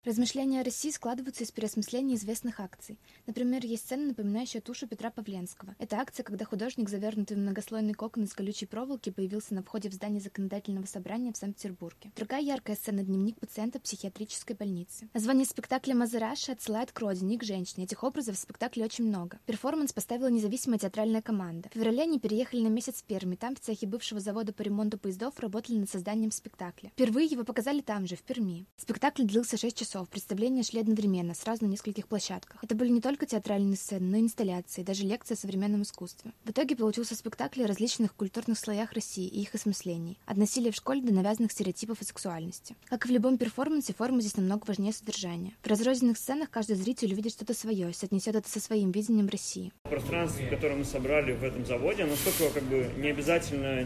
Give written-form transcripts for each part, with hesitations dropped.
Размышления о России складываются из переосмысления известных акций. Например, есть сцена, напоминающая тушу Петра Павленского. Это акция, когда художник, завернутый в многослойный кокон из колючей проволоки, появился на входе в здание законодательного собрания в Санкт-Петербурге. Другая яркая сцена — дневник пациента психиатрической больницы. Название спектакля «Мазараши» отсылает к родине и к женщине. Этих образов в спектакле очень много. Перформанс поставила независимая театральная команда. В феврале они переехали на месяц в Пермь, там в цехе бывшего завода по ремонту поездов работали над созданием спектакля. Впервые его показали там же, в Перми. Спектакль длился 6 часов. Представления шли одновременно, сразу на нескольких площадках. Это были не только театральные сцены, но и инсталляции, даже лекции о современном искусстве. В итоге получился спектакль о различных культурных слоях России и их осмыслении. От насилия в школе до навязанных стереотипов о сексуальности. Как и в любом перформансе, форма здесь намного важнее содержания. В разрозненных сценах каждый зритель увидит что-то свое, соотнесет это со своим видением России. Пространство, которое мы собрали в этом заводе, оно столько не обязательно,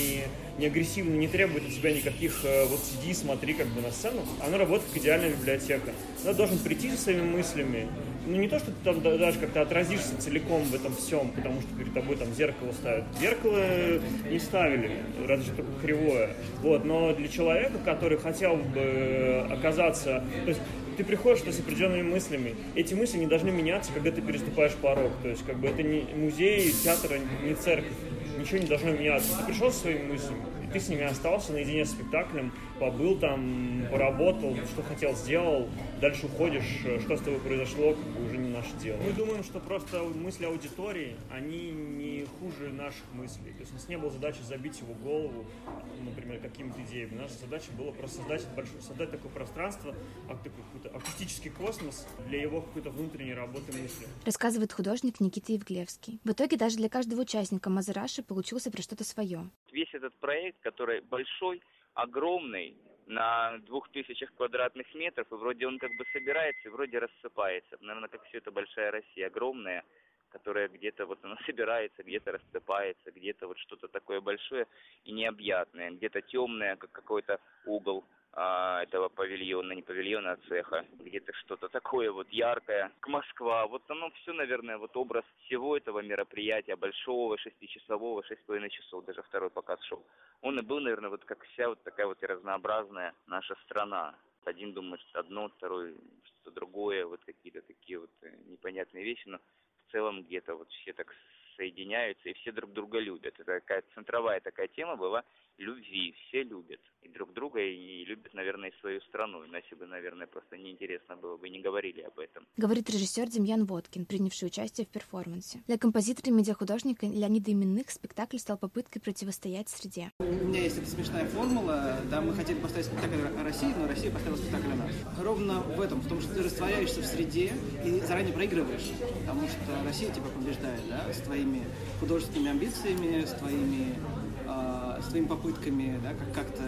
не агрессивно, не требует от себя никаких вот сиди, смотри на сцену. Оно работает как идеальная библиотека. Ты должен прийти со своими мыслями. Не то, что ты там даже как-то отразишься целиком в этом всем, потому что перед тобой там зеркало ставят. Зеркало не ставили, разве что только кривое. Но для человека, который хотел бы оказаться... То есть ты приходишь с определенными мыслями. Эти мысли не должны меняться, когда ты переступаешь порог. То есть это не музей, театр, не церковь. Ничего не должно меняться. Ты пришел со своими мыслями, и ты с ними остался наедине с спектаклем, побыл там, поработал, что хотел, сделал, дальше уходишь, что с тобой произошло, уже не наше дело. Мы думаем, что просто мысли аудитории, они не хуже наших мыслей. То есть у нас не было задачи забить его голову, например, какими-то идеями. Наша задача была просто создать такое пространство, какой-то акустический космос для его какой-то внутренней работы мысли. Рассказывает художник Никита Евглевский. В итоге даже для каждого участника Мазараши получился про что-то свое. Весь этот проект, который большой, огромный, на 2000 квадратных метров, и вроде он собирается, и вроде рассыпается. Наверное, как все это большая Россия, огромная, которая где-то она собирается, где-то рассыпается, где-то что-то такое большое и необъятное, где-то темное, как какой-то угол этого павильона, не павильона, а цеха, где-то что-то такое яркое, к Москва. Оно все, наверное, образ всего этого мероприятия, большого, 6-часового, 6,5 часов, даже второй показ шел. Он и был, наверное, как вся такая и разнообразная наша страна. Один думает одно, второй что-то другое, какие-то такие непонятные вещи, но в целом где-то все так соединяются и все друг друга любят. Это такая центровая такая тема была любви. Все любят и друг друга, и любят, наверное, и свою страну. Иначе бы, наверное, просто неинтересно было бы, не говорили об этом. Говорит режиссер Демьян Водкин, принявший участие в перформансе. Для композитора и медиахудожника Леонида Именных спектакль стал попыткой противостоять среде. У меня есть эта смешная формула. Да, мы хотели поставить спектакль о России, но Россия поставила спектакль о нас. Ровно в том, что ты растворяешься в среде и заранее проигрываешь. Потому что Россия тебя побеждает, да, с твоими художественными амбициями, с твоими попытками, да,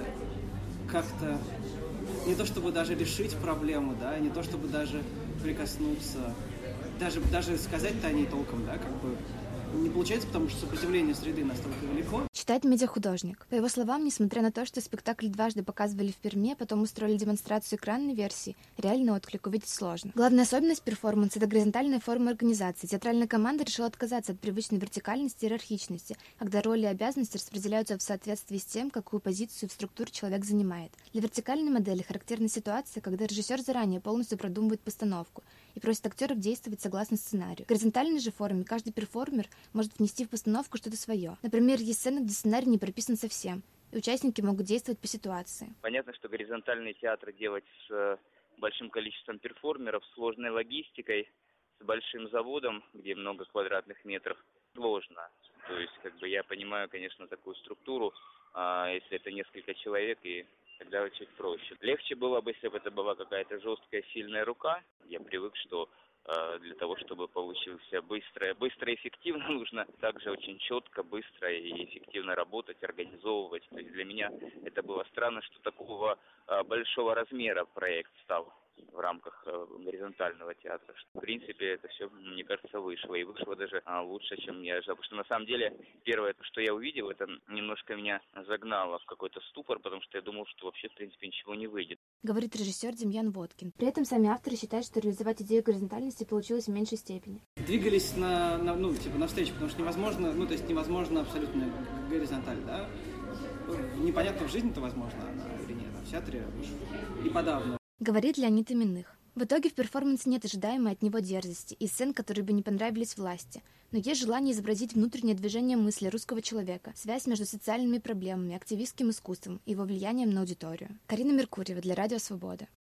как-то не то чтобы даже решить проблему, да, не то чтобы даже прикоснуться, даже сказать-то о ней толком, да, не получается, потому что сопротивление среды настолько велико. Читает медиахудожник. По его словам, несмотря на то, что спектакль дважды показывали в Перми, а потом устроили демонстрацию экранной версии, реальный отклик увидеть сложно. Главная особенность перформанса — это горизонтальная форма организации. Театральная команда решила отказаться от привычной вертикальности и иерархичности, когда роли и обязанности распределяются в соответствии с тем, какую позицию в структуре человек занимает. Для вертикальной модели характерна ситуация, когда режиссер заранее полностью продумывает постановку и просит актеров действовать согласно сценарию. В горизонтальной же форме каждый перформер может внести в постановку что-то свое. Например, есть сцена, где сценарий не прописан совсем, и участники могут действовать по ситуации. Понятно, что горизонтальный театр делать с большим количеством перформеров, сложной логистикой, с большим заводом, где много квадратных метров, сложно. То есть, я понимаю, конечно, такую структуру, если это несколько человек, и тогда чуть проще. Легче было бы, если бы это была какая-то жесткая, сильная рука. Я привык, что для того, чтобы получился быстро и эффективно, нужно также очень четко, быстро и эффективно работать, организовывать. То есть для меня это было странно, что такого большого размера проект стал в рамках горизонтального театра. В принципе, это все, мне кажется, вышло. И вышло даже лучше, чем я ожидал. Потому что, на самом деле, первое, что я увидел, это немножко меня загнало в какой-то ступор, потому что я думал, что вообще, в принципе, ничего не выйдет. Говорит режиссер Демьян Водкин. При этом сами авторы считают, что реализовать идею горизонтальности получилось в меньшей степени. Двигались навстречу, потому что невозможно абсолютно горизонталь, да? Непонятно, в жизни-то возможно она или нет, а в театре и подавно. Говорит Леонид Именных. В итоге в перформансе нет ожидаемой от него дерзости и сцен, которые бы не понравились власти. Но есть желание изобразить внутреннее движение мысли русского человека, связь между социальными проблемами, активистским искусством и его влиянием на аудиторию. Карина Меркурьева для Радио Свобода.